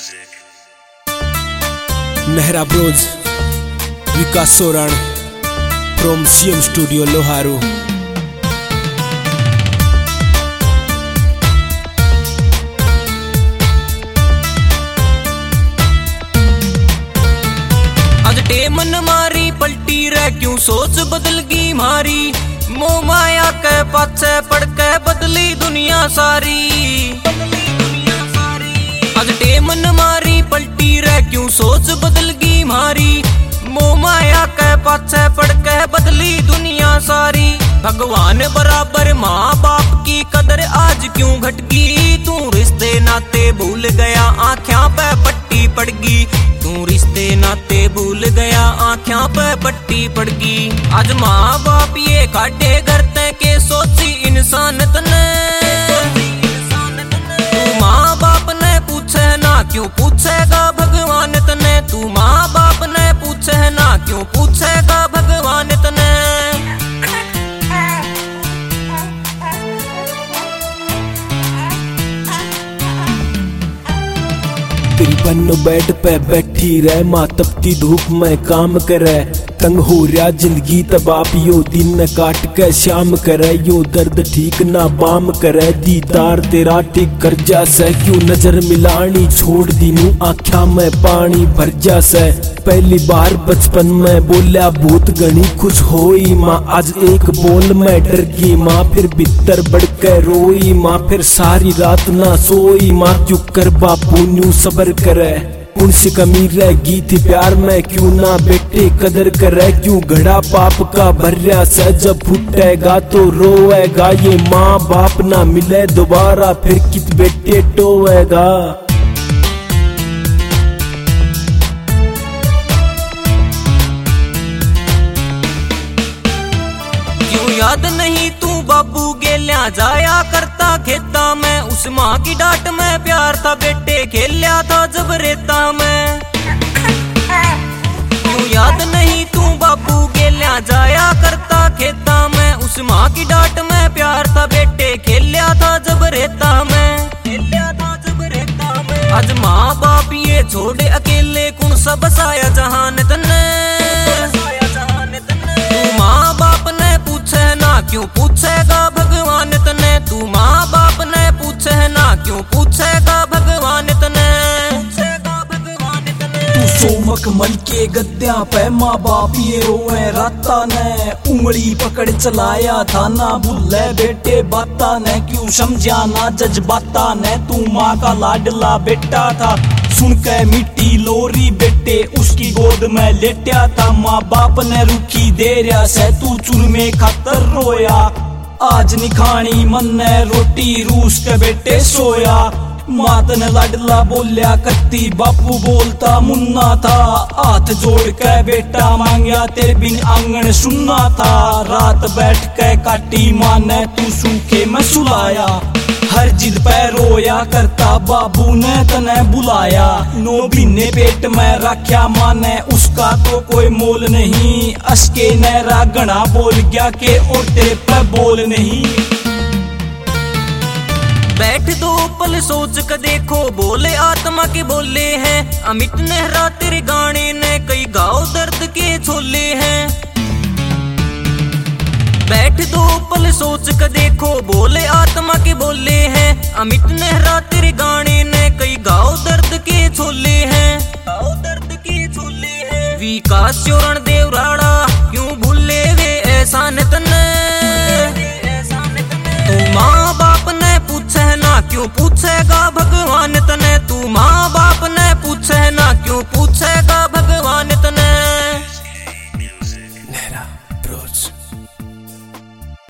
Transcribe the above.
Nehra bros, Vikas Soran from CM studio Loharu. आज टेमन मारी पलटी रे क्यों सोच बदल गई मारी, मोह माया के पाछे पड़ के बदली दुनिया सारी। आज टेमन मारी पलटी रे क्यों सोच बदल गई मारी, मोह माया के पाछे पड़ के बदली दुनिया सारी। भगवान बराबर माँ बाप की कदर आज क्यों घटगी, तू रिश्ते नाते भूल गया आँखों पे पट्टी पड़गी। तू रिश्ते नाते भूल गया आँखों पे पट्टी पड़गी। आज माँ बाप ये काटे करते के सोची इंसानियत ने, तू माँ बाप ने पूछे ना क्यों पूछेगा भगवान तने। तू माँ बाप ने पूछे ना क्यों पूछेगा भगवान तने। तेरी बन्नो बेड पे बैठी रह, माँ तपती धूप में काम करे। तंग हो रहा जिंदगी तब आप यो दिन न काट के शाम करे। यो दर्द ठीक ना बाम करे, दीदार तेरा टिक कर जा से। क्यों नजर मिलानी छोड़ दी नू आँखा में पानी भर जा से। पहली बार बचपन में बोलिया भूत गणी खुश होई माँ, आज एक बोल में डर गई माँ। फिर भीतर बढ़ के रोई माँ, फिर सारी रात ना सोई माँ। क्यों कर बापू न्यू सबर करे, उनसे कमी रहेगी थी प्यार में। क्यों ना बेटे कदर करे, क्यों घड़ा पाप का भर्या से। जब फूटेगा तो रोएगा, ये माँ बाप ना मिले दोबारा फिर कित बेटे टोएगा। याद नहीं तू बाबू गेल्या जाया करता खेता में, उस माँ की डांट में प्यार था बेटे खेलिया था जब रेता में। क्यों याद नहीं तू बाबू गेल्या जाया करता खेता में, उस माँ की डांट में प्यार था बेटे खेलिया था जब रेता में। आज माँ बाप ये छोड़े अकेले कौन सा बसाया जहान तने। तू माँ बाप ने पूछे ना क्यों पूछेगा भगवान तने। तू माँ बाप ने पूछे ना क्यों पूछेगा भगवान तने। तू सोमक मल के गद्या पे माँ बाप ये रोए राता ने। उंगली पकड़ चलाया था ना भूले बेटे बाता ने। क्यों समझा ना जज्बाता ने, तू माँ का लाडला बेटा था। सुन के मिट्टी लोरी बेटे उसकी गोद में लेटा था। माँ बाप ने रुखी दे रहा से, तू चूरमे खातर रोया। आज निखानी मन ने रोटी रूस के बेटे सोया। मात ने लाडला बोलिया कत्ती, बापू बोलता मुन्ना था। हाथ जोड़ के बेटा मांगया, तेरे बिन आंगन सुनना था। रात बैठ के काटी माँ ने, तू सूखे में सुलाया। हर जिद पे रोया करता बाबू ने तने बुलाया। 9 महीने पेट में रखा माँ ने, उसका तो कोई मोल नहीं। असके नहरा गणा बोल गया के और तेरे पे बोल नहीं। बैठ दो पल सोच कर देखो, बोले आत्मा के बोले हैं। अमित नेहरा तेरे गाने ने कई गाँव दर्द के छोले हैं। बैठ दो पल सोच कर देखो, बोले आत्मा के बोले हैं। अमित नेहरा तेरे गाने ने कई गाँव दर्द के छोले हैं। विकास सोरण देवराड़ा क्यों भूले वे ऐसा न तने। तू माँ